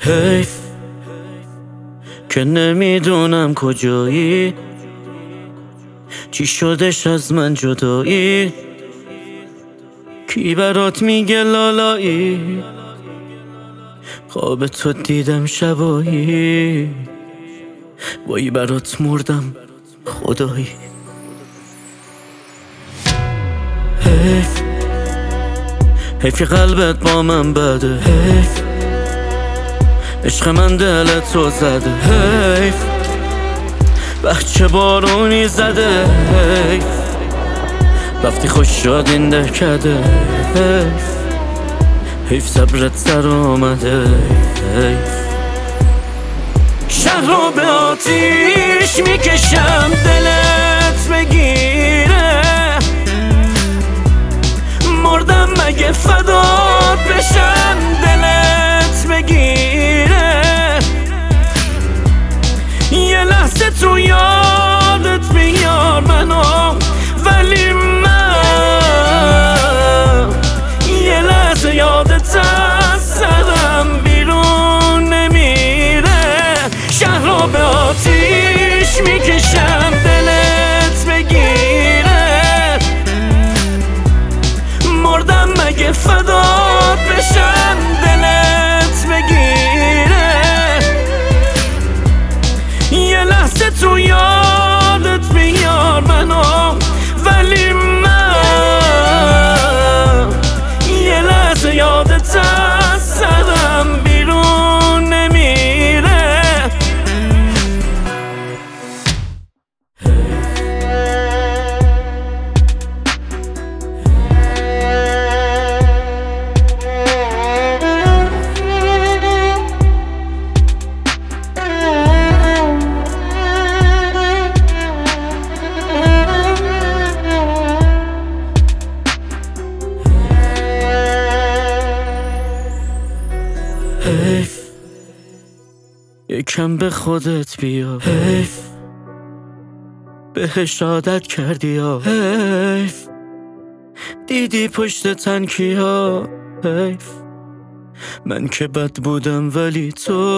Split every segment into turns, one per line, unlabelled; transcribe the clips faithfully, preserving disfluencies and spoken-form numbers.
حیف که نمیدونم کجایی، چی شدش از من جدایی، کی برات میگه لالایی، خواب تو دیدم شبایی، وای برات مردم خدایی. حیف حیف که قلبت با من بده، حیف عشق من دلت رو زده، حیف بچه بارونی زده، حیف رفتی خوش شد این دهکده، حیف حیف صبرت سر آمده، حیف شهر رو به آتیش میکشم دلت بگیره، مردم مگه فدات بشم دلت بگیره، یه لحظه تو یادت بیار منو، ولی من یه لحظه یادت از سرم بیرون نمیره. شهر رو به آتیش میکشم دلت بگیره، مردم مگه فدات بشم دلت بگیره، یه لحظه تو یادت بیار منو، ولی من یه لحظه یادت از سرم بیرون نمیره. حیف یکم به خودت بیا، حیف بهش عادت کردی یا، حیف دیدی پشت تنکیا، حیف من که بد بودم ولی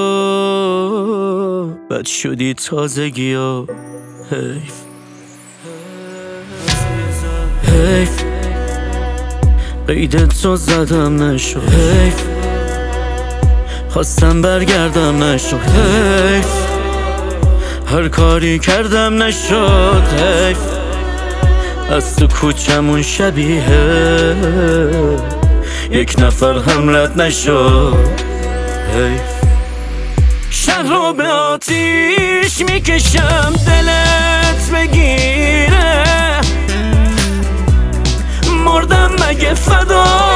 تو بد شدی تازگی ها، حیف حیف قیدت رو زدم نشد، حیف خواستم برگردم نشد، حیف هر کاری کردم نشد، حیف از تو کوچمون شبیه یک نفر هم رد نشد، حیف شهر رو به آتیش میکشم دلت بگیره، مردم مگه فدا